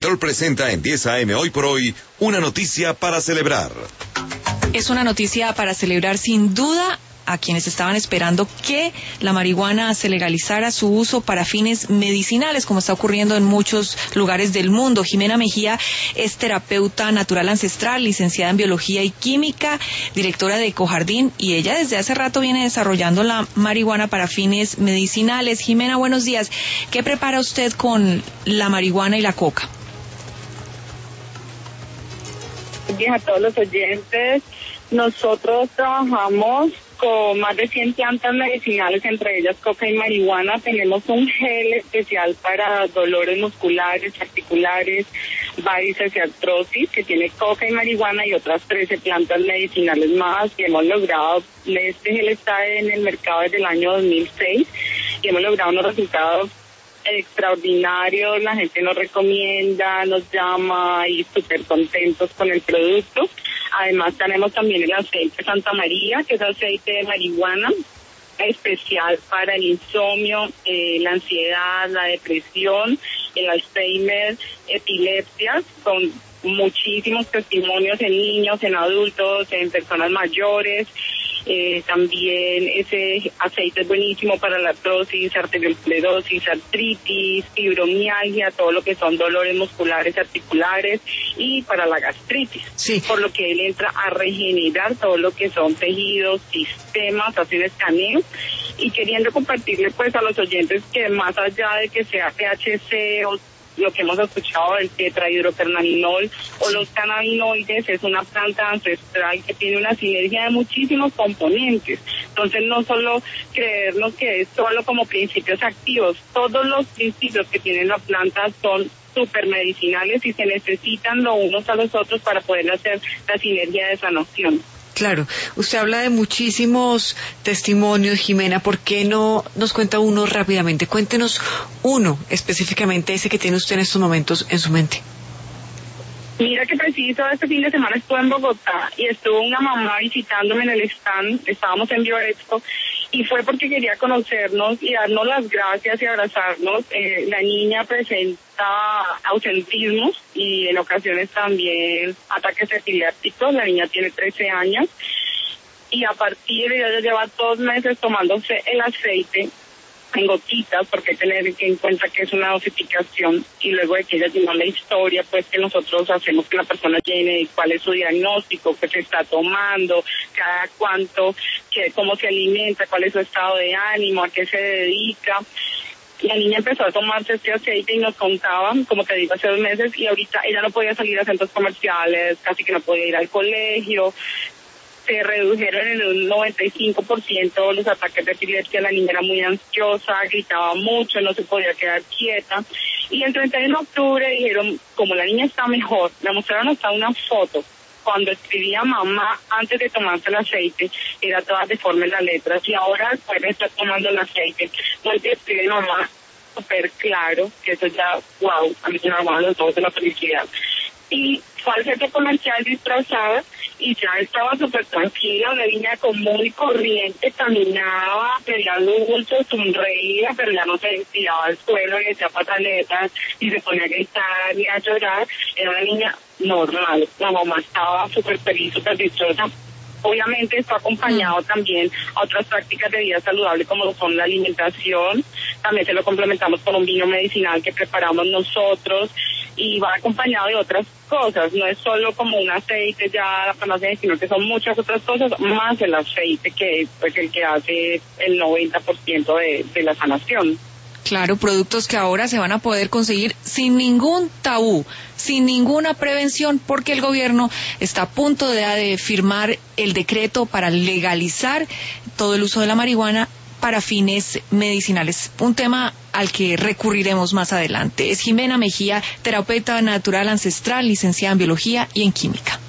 Trol presenta en 10 AM Hoy por Hoy una noticia para celebrar. Es una noticia para celebrar sin duda a quienes estaban esperando que la marihuana se legalizara su uso para fines medicinales, como está ocurriendo en muchos lugares del mundo. Jimena Mejía es terapeuta natural ancestral, licenciada en biología y química, directora de Ecojardín, y ella desde hace rato viene desarrollando la marihuana para fines medicinales. Jimena, buenos días. ¿Qué prepara usted con la marihuana y la coca? A todos los oyentes, nosotros trabajamos con más de 100 plantas medicinales, entre ellas coca y marihuana. Tenemos un gel especial para dolores musculares, articulares, varices y artrosis, que tiene coca y marihuana y otras 13 plantas medicinales más, que hemos logrado. Este gel está en el mercado desde el año 2006 y hemos logrado unos resultados extraordinarios. La gente nos recomienda, nos llama y súper contentos con el producto. Además tenemos también el aceite Santa María, que es aceite de marihuana especial para el insomnio, la ansiedad, la depresión, el Alzheimer, epilepsias, con muchísimos testimonios en niños, en adultos, en personas mayores. También ese aceite es buenísimo para la artrosis, arteriosclerosis, artritis, fibromialgia, todo lo que son dolores musculares, articulares, y para la gastritis. Sí. Por lo que él entra a regenerar todo lo que son tejidos, sistemas, hace un escaneo. Y queriendo compartirle pues a los oyentes que más allá de que sea THC o lo que hemos escuchado del tetrahidrocannabinol o los cannabinoides, es una planta ancestral que tiene una sinergia de muchísimos componentes. Entonces no solo creernos que es solo como principios activos, todos los principios que tiene la planta son súper medicinales y se necesitan los unos a los otros para poder hacer la sinergia de sanación. Claro, usted habla de muchísimos testimonios, Jimena. ¿Por qué no nos cuenta uno rápidamente? Cuéntenos uno específicamente, ese que tiene usted en estos momentos en su mente. Mira que preciso este fin de semana estuve en Bogotá y estuvo una mamá visitándome en el stand, estábamos en Bioexpo, y fue porque quería conocernos y darnos las gracias y abrazarnos. La niña presenta ausentismo y en ocasiones también ataques epilépticos. La niña tiene 13 años y a partir de ella lleva 2 meses tomándose el aceite en gotitas, porque hay que tener en cuenta que es una dosificación, y luego de que ella llenó la historia pues que nosotros hacemos que la persona llene cuál es su diagnóstico, qué se está tomando, cada cuánto, cómo se alimenta, cuál es su estado de ánimo, a qué se dedica. La niña empezó a tomarse este aceite y nos contaba, como te digo, hace 2 meses, y ahorita ella no podía salir a centros comerciales, casi que no podía ir al colegio. Se redujeron en un 95% los ataques de epilepsia. La niña era muy ansiosa, gritaba mucho, no se podía quedar quieta. Y el 31 de octubre dijeron, como la niña está mejor, le mostraron hasta una foto. Cuando escribía mamá antes de tomarse el aceite, era toda deforme las letras. Y ahora, después de estar tomando el aceite, vuelve a escribir mamá súper claro, que eso ya, wow, a mí se me armaban los ojos de la felicidad. Y fue al centro comercial disfrazada y ya estaba súper tranquila, una niña común y corriente, caminaba, pedía dulces, sonreía, pero ya no se tiraba al suelo y decía pataletas y se ponía a gritar y a llorar. Era una niña normal. La mamá estaba súper feliz, súper dichosa. Obviamente está acompañado también a otras prácticas de vida saludable como son la alimentación. También se lo complementamos con un vino medicinal que preparamos nosotros y va acompañado de otras cosas. No es solo como un aceite ya la farmacia, sino que son muchas otras cosas más el aceite, que es pues el que hace el 90% de la sanación. Claro, productos que ahora se van a poder conseguir sin ningún tabú, sin ninguna prevención, porque el gobierno está a punto de firmar el decreto para legalizar todo el uso de la marihuana para fines medicinales, un tema al que recurriremos más adelante. Es Jimena Mejía, terapeuta natural ancestral, licenciada en biología y en química.